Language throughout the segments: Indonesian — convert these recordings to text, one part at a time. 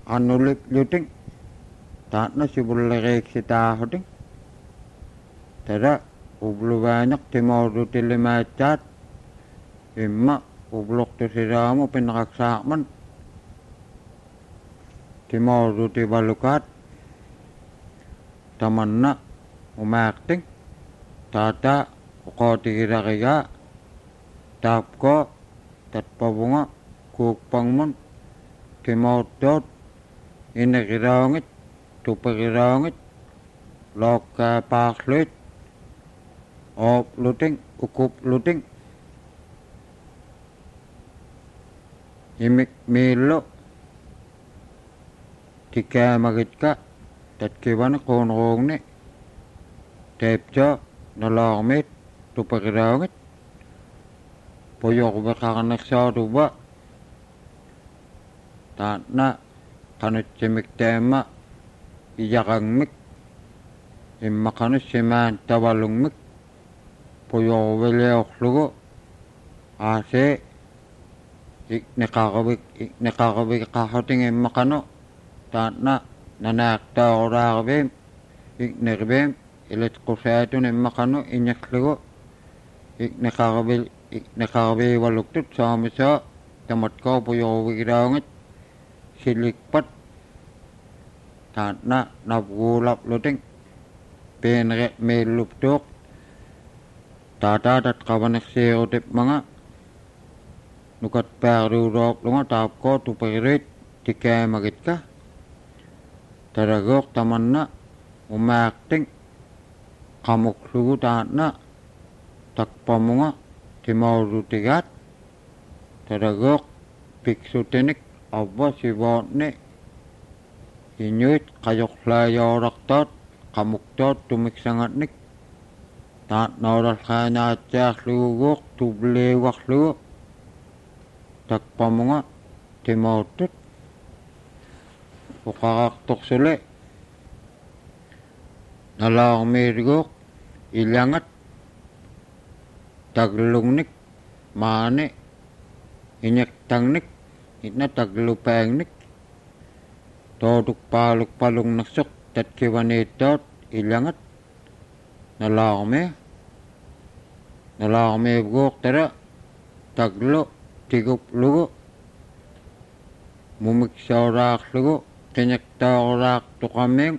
anulip luting taatna sibullereeksitaahuting tada ubluvaanaq timorutilimaatsaat imma ublortusiraamu pinaqaksaarman timorutivalukaat tamanna umaaqting taata uqootigilarigaa taapko tatpavunga kuukpangmun timortoot inegiraangit tupegiraangit lokkaapaarluit oopluting ukupluting imik miillu tikkaamagitka tatkivani quunruugni teepco nalaarmiit tupegiraangit puyurveqarnersaatuva taatna qanutsimik taamma iyaqangmik immaqanussimaan tavalungmik puyurveliorlugu aasee ikneqarvik qaarruting immaqanu taatna nanaaqtaoraaruviim ikneriviim ilitqusaatun immaqanu iñerlugu ikneqarviivaluktut saamisoo tamatkoo puyurvigilaungit silikpat taatna navguulapluting peenere miilluptuuq taataatat qavanersiirutipmanga nukatpaariulooqlunga taapkoo tuperiit tikkaamagitka taragoq tamanna umaaqting qamuklugu taatna takpamunga timorutigaat taragoq piksutinik avva sivootni iñuit qajoqlaayooraqtaat qamuktaat tumiksangatnik taatnooralqaanaatsaarluguuq tubliuarlugu takpamunga timoortut uqarartorsule nalaarmiiriguuq illangat taglungnik maani iñektangnik itna taglupaangnik toodukpaalukpalungnersoq tatkivaniittaat illangat nalaarmiiguuq tara taglu tiguplugu mumiksauraarlugu qiñektaauraartuqamiing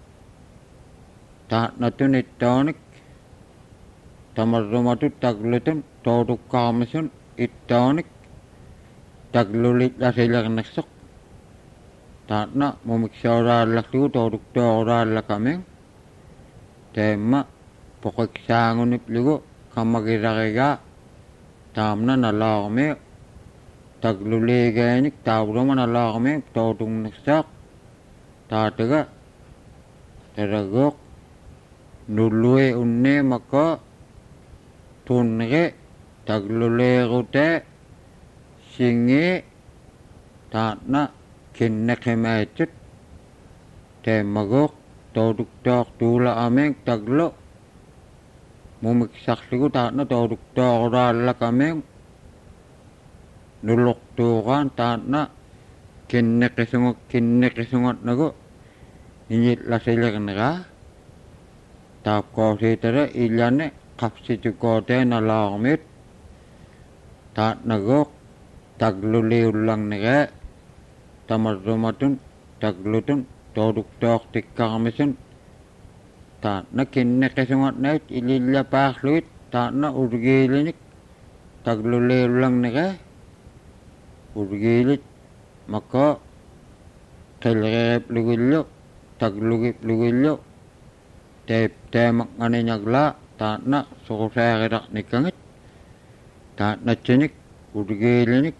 taatnatunittaanik tamarrumatut taglutun toodukkaarmisun ittaanik taglulitlasiliqnersoq taatna mumiksauraallaqlugu tooduktauraallakamiing taamma poqiksaanguniplugu qammagilarigaa taamna nalaarmi tagluliigaanik taavluma nalaarmi toodungnersaaq taataga taragoq nullui unniimaka tunneri tagluliirutaa singi taatna kinneqimaatut taammagoq tooduktaaq tuulaamiing taglu mumiksarlugu taatna tooduktaarulaallakamiing nulortuuqaan taatna kinneqisungatnagu iñillasiliqneraa taapkoosiitara illani qapsitukootee nalaarmiit taatnagoq tagluliullarneraa tamarrumatun taglutun tooduktaortikkarmisun taatna kinneqisungatnaat ilillapaarluit taatna urgiilinik tagluliullarneraa urgiilit maka qilreeplugillu taglugipplugillu taamaqnganiñaglaa taatna suqusaarilarnikkangit taatnatsinik urgiilinik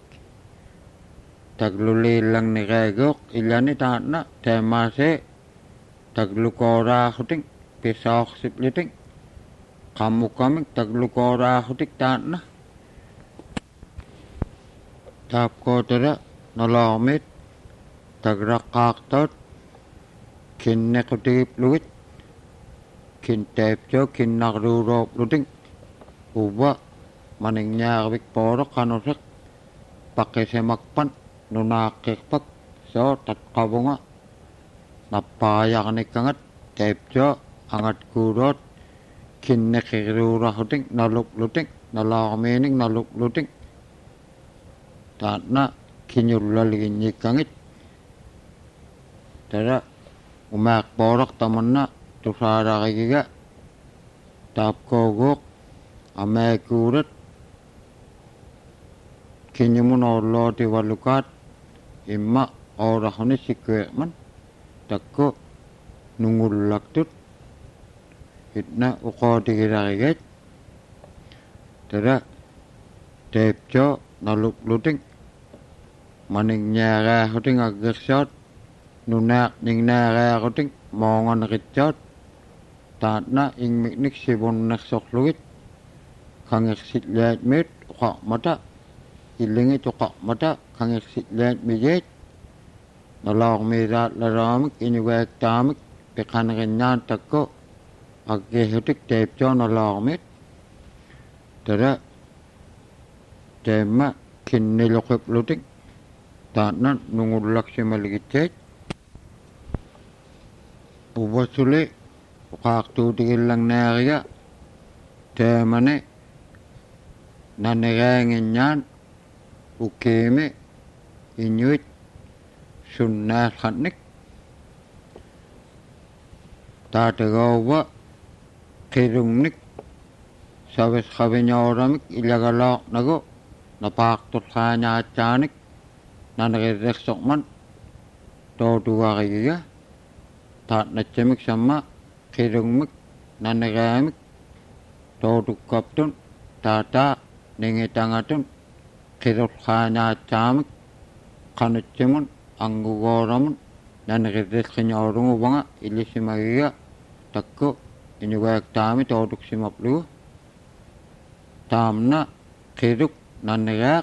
tagluliillarneraagoq illani taatna taamaasee taglukooraahuting pisaorsipliting qammukamik taglukooraahutik taatna taapkootara nalaarmiit tagraqqaartaat kinnequtigipplugit kintaapsoo kinnarluuloopluting uva maningñaarvik pooroq qanuseq paqisemakpan nunaaqqirpak so tatkabunga nappaayaqnikkangat taipjo angat kurot kinneqirurahutik naluklutik nalaarmiinik naluklutik taatna kiñullaliginnikkangit tara umaaqpooraq tamanna tusaaraqigiga taapkooguuq amaakuurat kiñumun orlootivalukaat imma oorahuni sikkueqman takku nungullaktut itna uqootigiraqigat tara taipjo naluklutik maningñaaqaahuting aggersaat nunaaq ningnaaqaaqutik moonganeqitsaat taatna ingmiknik sivunnersorlugit kangersillaatmiit uqarmata illingit uqarmata kangersillaatmigiit nalaarmiilaallaraamik inugaaktaamik piqanerinnaan takku aggeehutik taipjo nalaarmiit tara taimma kinniluqiplutik taatna nungullaksimaligitsaat uvasuli uqaartuutigillannaariga taamane naneraanginñaan ukiimi iñuit sunnaalqannik taatagauva qirungnik savisqaviñooramik ilagalaarnagu napaartulqaañaatsaanik nanerirrersorman tootuarigiga taatnatsamik samma qirungmik naneraamik tootukkaptun taataa ningitangatun qirulqaañaatsaamik qanutsimun angugooramun nanerirrerqiñoorunguvanga illisimagiga takku inugaaktaami tootuksimaplugu taamna qiruk naneraaq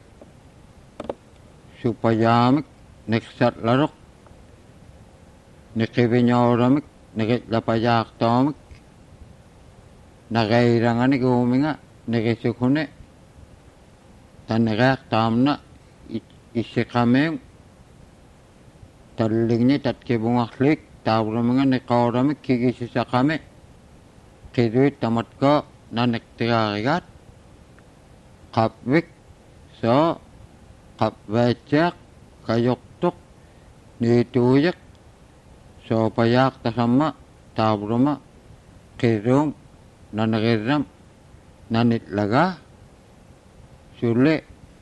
supayaamik niqsatlaruq niqiviñooramik niqitlapayaaqtaamik naqairanganik uuminga niqisukune taneraaq taamna issiqamiung talligni tatkivungarlik taavraminga niqooramik kigisisaqami qiruit tamatko naneqtigaarigaat qapvik soo qapvaatsaaq kayoqtuq niituuyiq soopayaaq tasamma taavrama qiruum naneqirram nanitlagaa sulle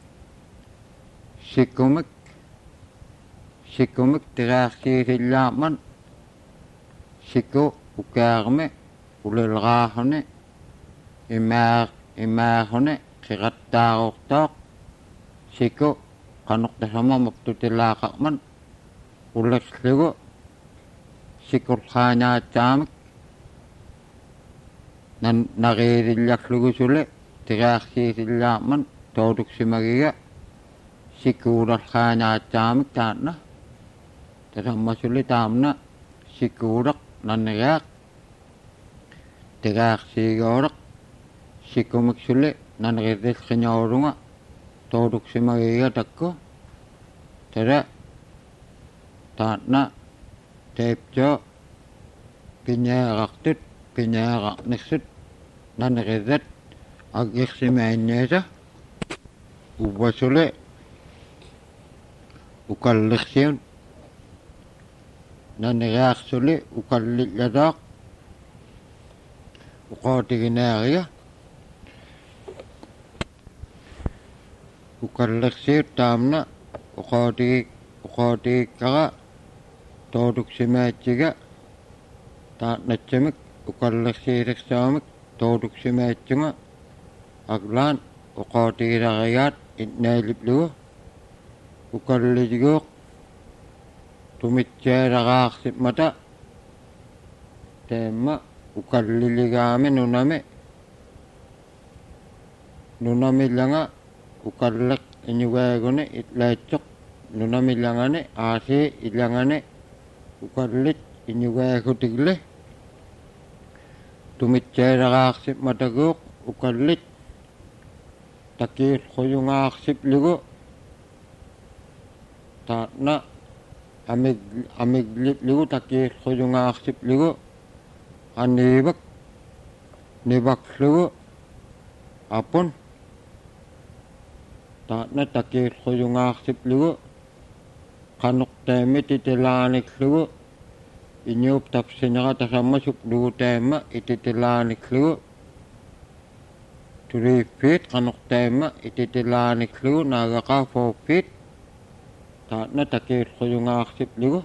sikkumik tiraarsiisillaaman sikku ukaarmi ulilraahuni imaahuni qiqattaaruqtaaq sikku qanuqtasama maptutilaaqaqman uliqlugu sikulqaañaatsaamik naqiirillarlugu suli tiraarsiisillaaman tootuksimagiga sikkuularqaañaatsaamik taatna tasamma suli taamna sikkuuraq naneraaq tiraarsiigooraq sikkumik suli nanerirrerqiñoorunga tootuksimagiga takku tara taatna taipjo piñaaqartut piñaaqarniqsut nanerirrat aggersimaanniasa uvvasuli ukalliqsiun naneraaqsuli ukallillataaq uqootiginaariga ukalliqsiut taamna uqootigikkara tootuksimaatiga taatnatsamik ukalliqsiilersaamik tootuksimaatsunga aglaan uqootigilarigaat itnailiplugu ukallitiguuq tumitsailaraaqsipmata taamma ukalliligaami nunamillanga ukalliq iñugaaguni itlaatsoq nunamillangani aasii illangani ukallit iñugaagutigli tumitsailaraaqsipmataguuq ukallit takiilquyungaarsipligu taatna амиглиплигу такииллуюнгаарсиплигу анивак ниваклугу апун таатна такииллуюнгаарсиплигу канортаами титилааниклугу иниуп тапсинера тасаммасуп лугутаама ититилааниклугу тулииффит канортаама ититилааниклугу наагақаа 4 feet таатна такииллуюнгаарсиплигу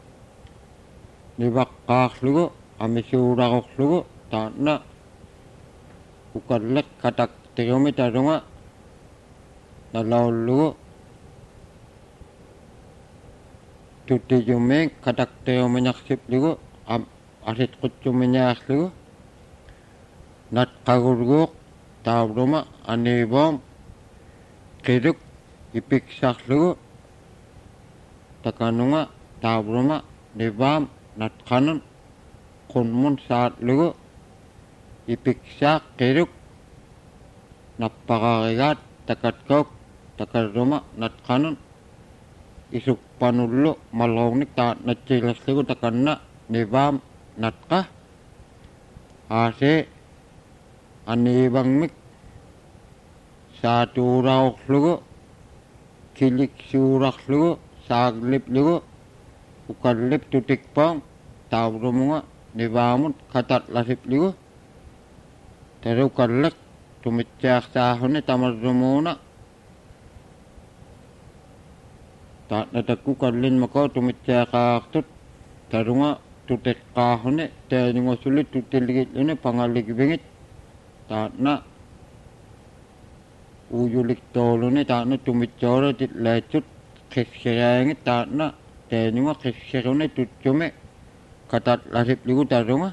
ниваққаарлугу амисууларурлугу таатна укаллак катак тегоми талунга налауллугу туттижуммеэн катак тегоминарсиплигу аситқутсуминиаарлугу натқагулгууқ таавлума анивоом қилук ипиксарлугу таканунга таавлума ниваам натқанун qunmun saatllugu ipiksaaq qiluk nappaqarigaat takatkauk takarruma natqanun isuppanullu malruugnik taatnatsiilerlugu takanna nivaam natqa aasee aniivangmik saatuuraurlugu kiliksuurarlugu saaglipligu ukallip tutikpaang taavrumunga nivaamut katatlasiplugu tarukallak tumitsiarsaahuni tamarrumuuna taatnatakku kallinmakoo tumitsiaqaartut tarunga tuteqqaahuni taaningosulli tuttilligitluni pangalligivingit taatna uuyuliktooluni taatna tumitsoolatit laitsut qissiraangit taatna taaninga qissiruni tutsumi katatlasiplugu tarunga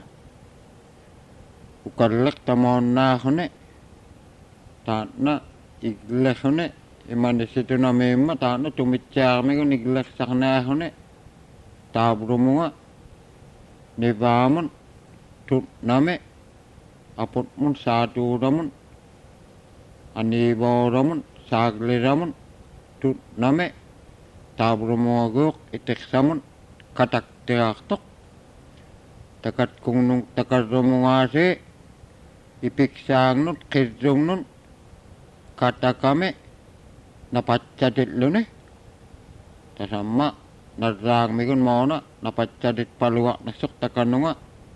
ukallak tamoonnaahuni taatna iglehuni imanisitunamiimma taatna tumitsiaarmigun iglersarnaahuni taavrumunga nivaamun tutnami aputmun saatuuramun aniivooramun saagliramun tutnami taavrumuaguuq itirsamun kataktiaartoq takat kungnung takarrumungaasi ipiksaangnut qirrungnun katakami napatsatilluni tasamma narraangmigun moona napatsatit paluaqnassuq takanunga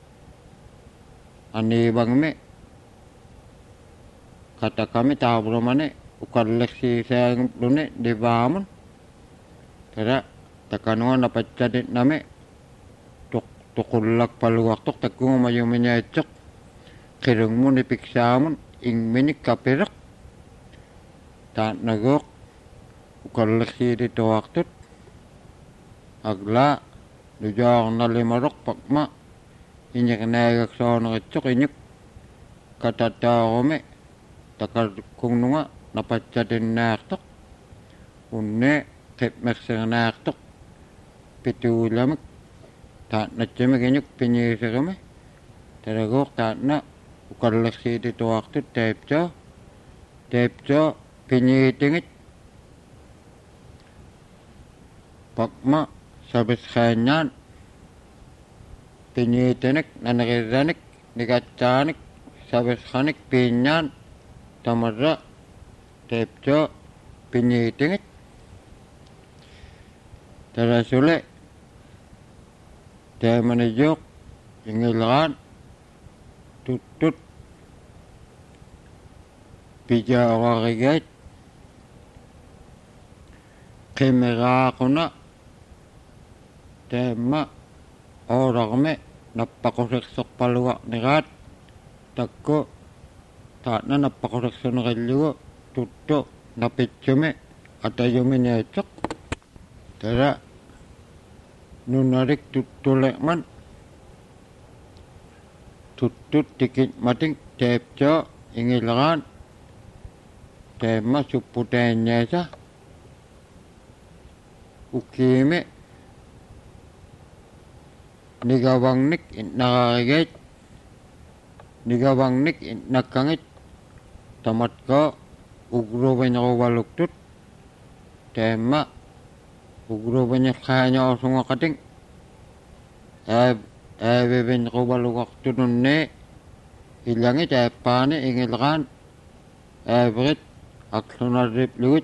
aniivangmi katakami taavrumani ukalleksiisaangluni nivaamun tara takanunga napatsatit nami tuqullak paluaqtoq takkungumayuminiaitsoq qirungmun ipiksaamun ingminik kapiraq taatnaguuq ukalleksiirituaqtut aglaa nujaarnalimaroq pakma iñiqnaagaksoonerittsoq iñuk katataarumi takarkununga napatsatinnaartoq unne qipmersernaartoq pituulamik taatnatsimik iñuk piñiiserumi taraguuq taatna ukalleksiirituaqtut taipsoo piñiitingit pakma sabisqaanñaan piñiitinik naneqirranik nikatsaanik sabisqanik piiññaan tamarra taipsoo piñiitingit tarasuli taamaniyuuq ingilraan tuttut pijaorarigait qimiraaquna taamma oorarmi nappaqusirsorpaluarniraat takku taatna nappaqusirsunerillugu tuttu napitsumi atayuminiatsoq tara nunarik tuttuleqman tuttut tikitmating taipsoo ingilraan taamma supputaanniasa ukiimi nigavangnik innaqarigait nigavangnik innakkangit tamatko ugruvineruvaluktut taamma ugrubanya kanya osunga kating ben rubalu waktu nunne ilangi tapane ingilgan brit aksunarip luit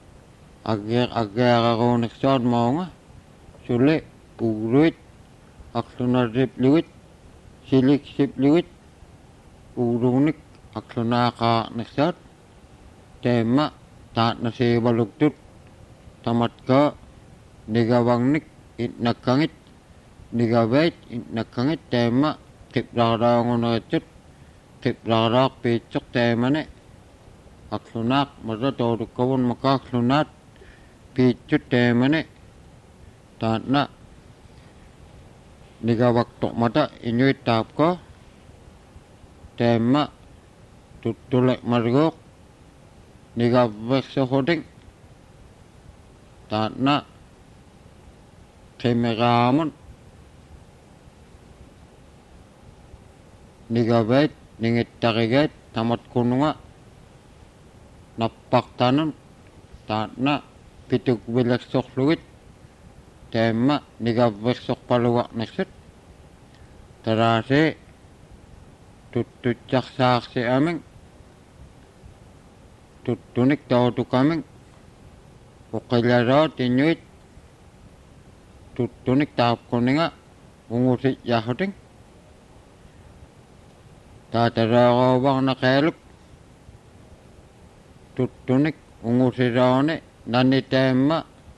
agar agoneksod maunga sule ugruit aksunarip luit silik sip luit urunik aksunaka neksod tema tak nasi baluktut tamat ka nigawangnik nakangit nigawait nakangit tema kiprarangunatut kiprarak picok temane aksunak masa todukawon maka aksunat picut temane tanna nigawaktok mata inuit tapko tema tutulek margok nigawek sohoding tanna kemeramun nigawait ningit tarigat tamat kununga napaktanan tanna pituk bilak sok luit tema nigawek sok paluwak neksit terase tututjak saksi aming tutunik tautu kaming ukilarot inuit tutunik taap kuninga ungusit yahuting tataragawang nakeluk tutunik ungusirone nanitema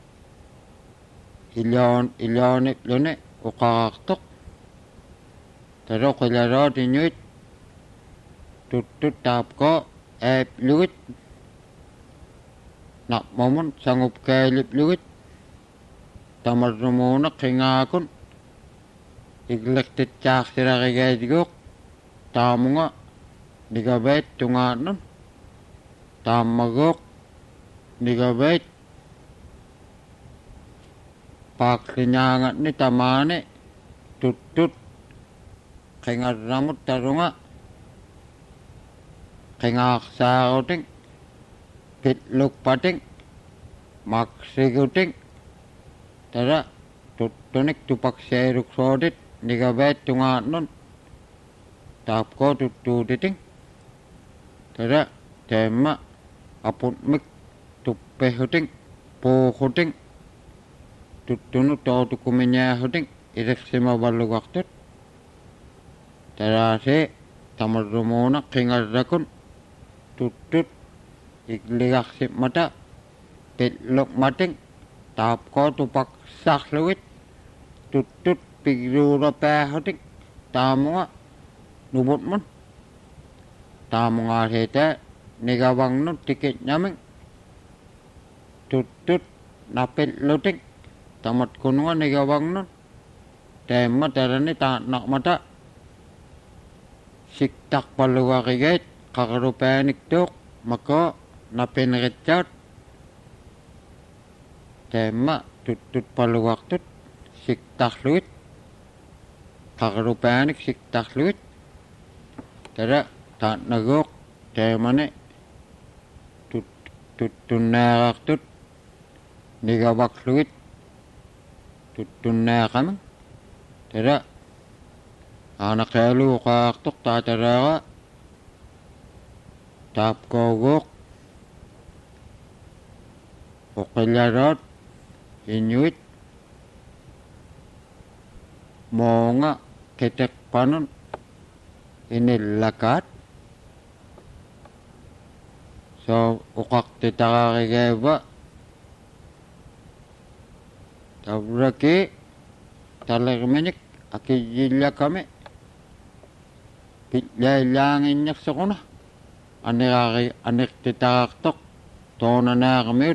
ilonip lune ukakaktok taro ukilarot inuit tutut taap ko luit nak momen sanggup kelip luit tamar rumuna kingakun iglek titjak sirakigatigok tamunga nigabait tunganan tamagok nigabait paksinyangat ni tamane tutut kingaramut tarunga kingaksaroting pitluk pating maksiguting tara tutunik tupak seruk sodit nigabait tunganan tapko tutuditing tara tema apun mik tuppehuting pohuting tutunu tautu kuminyahuting ireksima balu waktut terase tamarumona kingarakun tutut igligak sip mata pitluk mating tapko tupak sakluit tutut pigrura pehuting tamunga nubut mun tamunga heta nigawang nun tikit nyaming tutut napit luting tamat kununga nigawang nun tema terani ta nak mata siktak paluwakigait kakarupanik tuk maka napin rechat tema tutut paluwak tut siktak luit kakarupanik siktak luit tera tak nagok temane tutunarak tut nigawak luit tutunakamang tera anak kalu kaktuk tataraga tap kogok ukilarot inuit monga ketek panon inilakat so ukak titakakigeba tabraki talagmenik akijilla kami pitlailangin nyak sakuna anik titakaktok tona nakamit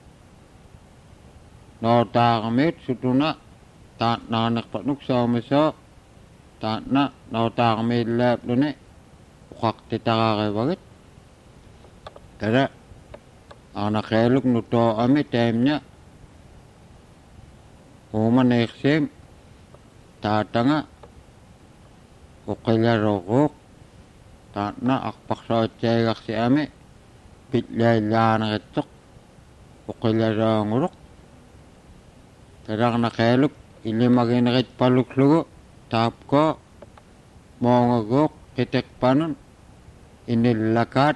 no takamit sutuna ta nanak panuk so ta na no takamit lap lune ukak titakakibagit kaya anak eluk nuto ami temnya uman eksim tatanga ukilarokok tatna akpakso cegak si ame pitlailana ketok ukilarangurok Terang nakeluk ilimaginakit paluklugo tapko mongogok kitek panun inilakat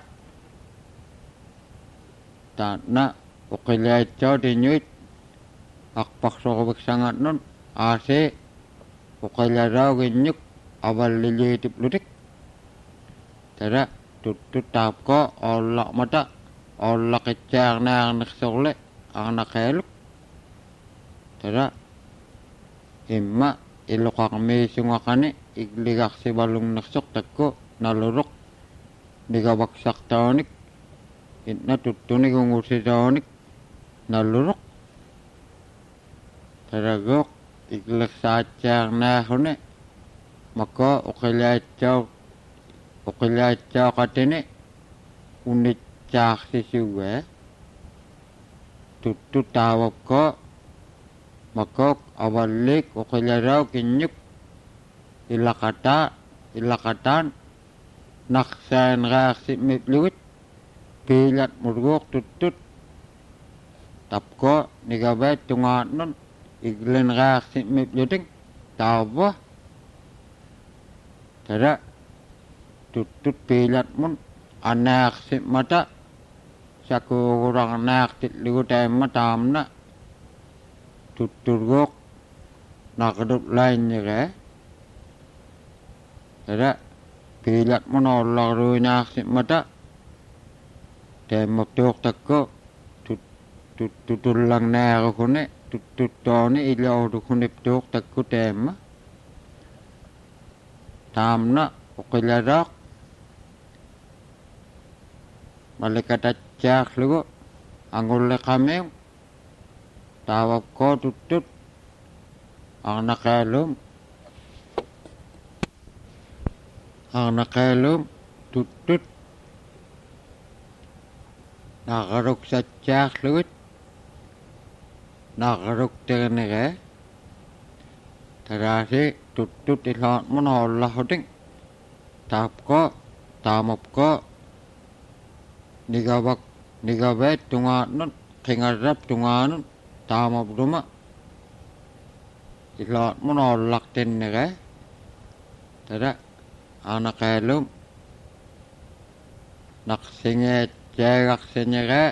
tanna ukilait chow dinyuit akpaksokobik sangat nun ase ukilarau ginyuk awal lilitip ludik tera tutut tapko olak mata olak kecang na ang naksokle ang nakeluk tera imma ilokak misungakani igligak si balung naksok takko nalurok digabaksak taonik itna tutunik ungusi taonik nalurok tera gok iglig sacang na hune maka ukilayat chow katini unit cak sisuwe tutut tawab ko makok awalik ukilarau kinyuk ilakatan naksain reaksi mipluit pilat murgok tutut tapko nigabay tungat nun iglen reaksi mipluting tawa tera tutut pilat mun anak si mata saku kurang anak titligu tema tamna tuturgok nakadut lainnya ke tera pilat menolak ruinak si mata tema tuk takko tutulang nero kune tututoni ilau dukunip tuk takko tema tamna ukilarak malaikat acak lugo angule kameng tawab ko tutut ang nakalum tutut nakaruk sacak lugut nakaruk tenege terasi tutut ilhat menolak huding tamap ko nigabet tungat nun kingarap tungat nun tamap duma ilhat menolak tenege tera anak elum naksinge cegak senyege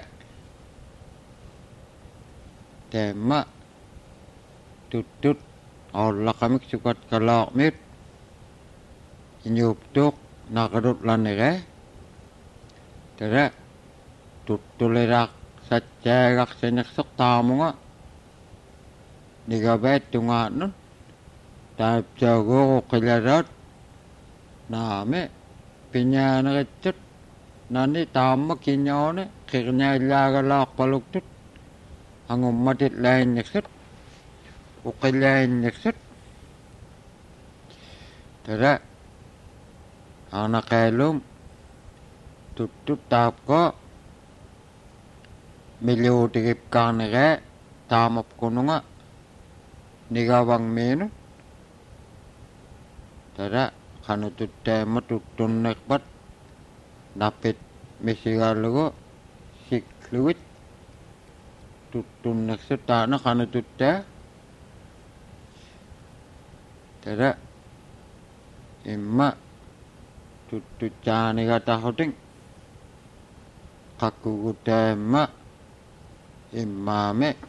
tema tutut Allah kami sukat kalak mit inyup tuk nakadut lanege tera tutulirak sa cegak senyek sok tamunga nigabet tungat nun taip jago kilarat name pinyana kecet nani tama kinyone kirnya ilaga lak paluktut angum matit lain nyekset ukilain nyekset tera anak elum tutut tapko miliu tikip kanege tamap kununga nigawang menu tera kanutut tema tutun nekbat dapit misigalugo sikluit tutun nekset tana kanutut tera imma tutut jani kata hoding kakugu tema imame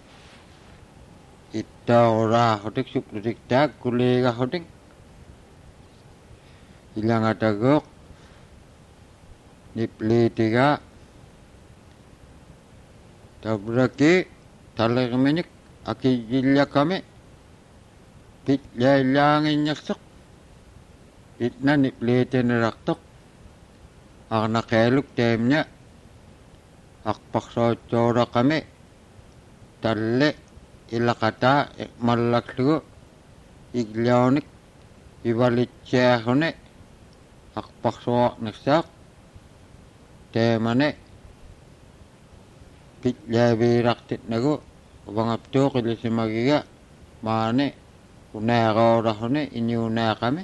ita ora hoding supludik dak kulega hoding ilang atagok nipli tiga tabraki talag menik aki gilya kami pit langin nyaksok itna nipli tinaraktok ak nakeluk temnya ak pakso cora kami talle ilakata malaklugo iglyaonik ibalit cehone ak pakso naksak temane pitya biraktit nago bangapto kilisi magiga mane unero rahone inyuna kami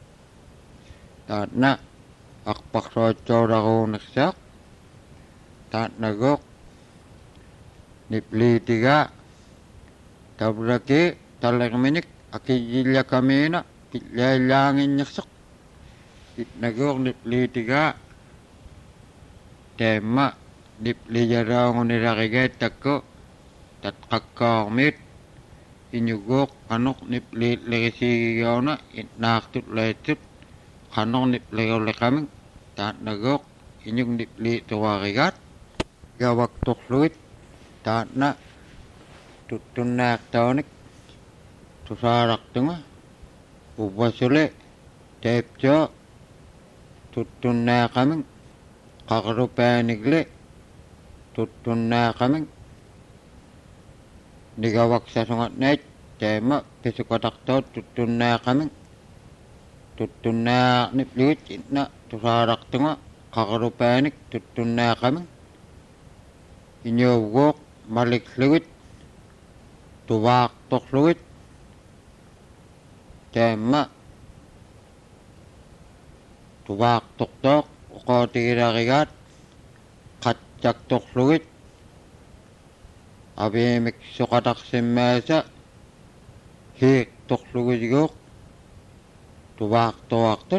tatna ak pakso cora ko naksak tat nagok nipli tiga tabraki talerminik akijilla kamina kitlailangin nyasak kitnagok niplitiga tema niplijarangunirakigay takko tatkakkaarmit inyugok kanok niplirisigigauna itnaaktut laitut kanok niplirulikaming taatnagok inyug niplituwarigat gawak tukluit taatna tuttunnaaqtaunik tusaaraktunga ubasule teepjo tuttunnaaqaming qaqrupaanigle tuttunnaaqaming nigawak sasungatnait teema pisukataktaut tuttunnaaqaming tuttunnaaqnipliut itna tusaaraktunga qaqrupaanik tuttunnaaqaming inyuuguuq malikluit tuvaaqtorluit teema tuvaaqtortooq uqootigilarigaat qatjaktorluit aviimik suqatarsimmaasa hiiqtorlugitiguuq tuvaaqtoartut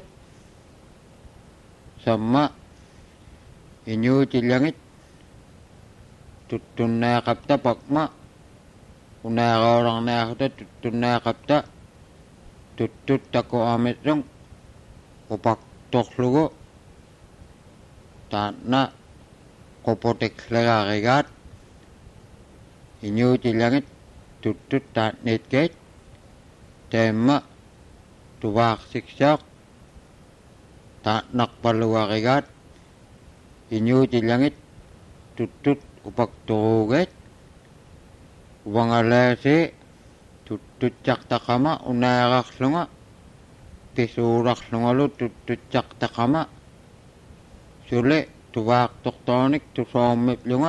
samma inyuutillangit tuttunnaaqapta pakma unaaqaorarnaaqta tuttunnaaqapta tuttut takuamitrung upaktorlugu taatna quputiklerarigaat inyuutillangit tuttut taatniitkeit teemma tuvaaqsiksaaq taatnaqpaluarigaat inyuutillangit tuttut upakturuugait uvangalaasi tuttutjaqtaqama unaaqarlunga pisuurarlungalu tuttutjaqtaqama sule tuvaaqtortoonik tusoormiplunga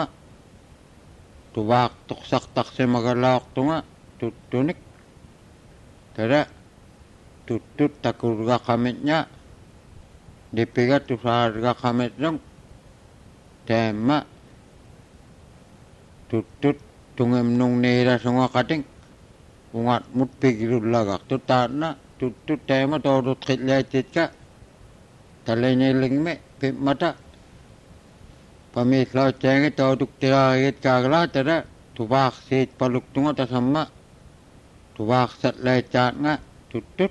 tuvaaqtorsartarsimagalaortunga tuttunik tada tuttut takurgaqamitña dipiga tusaargaqamitlung teemma tuttut tungimnung niirasunga ungat mutpigirullagaq tutaatna tuttut teema toorutqitlaatitka talinilingme pimmata pamiislautsaangi tootuktiraarigit kaagalaa tada tuvaaqsiit paluktunga tasamma tuvaaqsatlaitsaatnga tuttut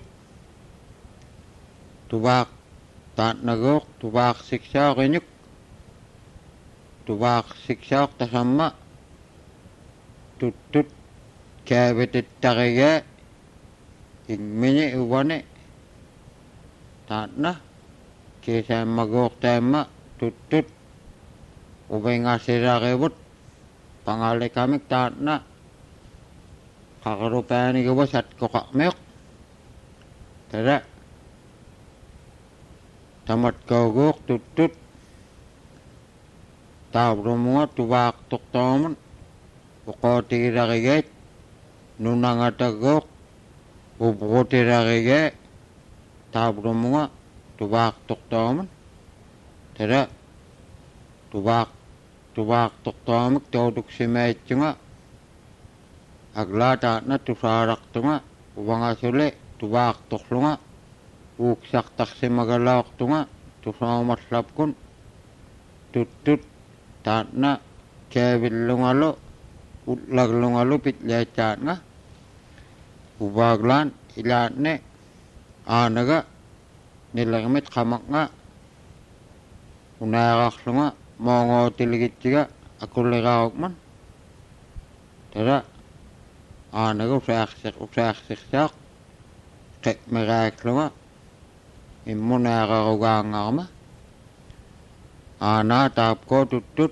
tuvaaq taatnagooq tuvaaqsiksaaqinuk tuvaaqsiksaaq tasamma tuttut käävitittarigaa ingmini uvane taatna kiisaammaguuq taamma tuttut uvingasirarivut pangalikamik taatna qaqrupaaniguva satkoqarmiuq tada tamatkauguuq tuttut taavrumuga tuvaaqtortoomun uqootigilarigaat nunangataguuq ubrutirarigaa taavrumuga tuvaaqtortoomun tada tuvaaqtortoomik tootuksimaitsunga aglaa taatna tusaaraqtunga uvangasule tuvaaqtorlunga uuksartarsimagalaortunga tusoomarlapkun tuttut taatna kaavillungalu ullaglungalu pitlaatsaatnga uvaaglaan ilaatne aanaga nilermit qamaqnga unaaqarlunga moongootiligittiga akulliraarukman tada aanaga usaaqsirsaaq qe'meraaqlunga immunaaqarugaangarma aanaa taapkoo tuttut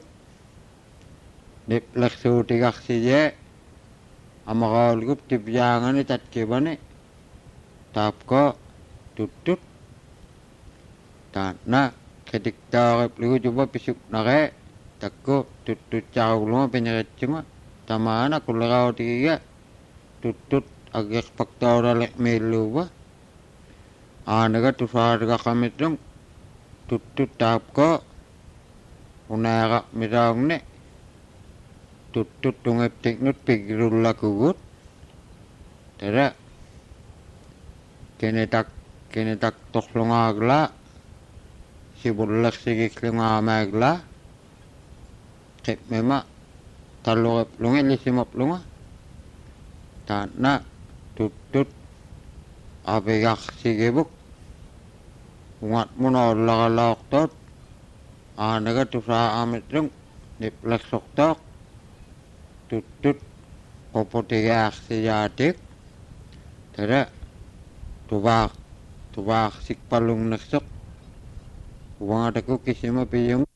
niplersuutigarsiyaa amaqaulgup tipyaangani tatkivani taapkoo tuttut taatna qitiktaaqipligu juba pisuknaree takku tuttutsaruglunga pineritsunga tamaana kullerautigiga tuttut aggerpaktooraleqmiilluuva aanaga tusaargaqamitlung tuttut taapkoo unaaqaqmiraungne tuttut tungiptiknut pigirullakugut tere kinitak toklungagla sibulak sigiklungamagla kip mema talungip lunga lisimap lunga tanna tutut abigak sigibuk ungat muna lakalak tot anaga tusa amit rung niplak soktok tutut popotigak siyatik tere tubak sikpalung naksok uang ada ko kisima piyong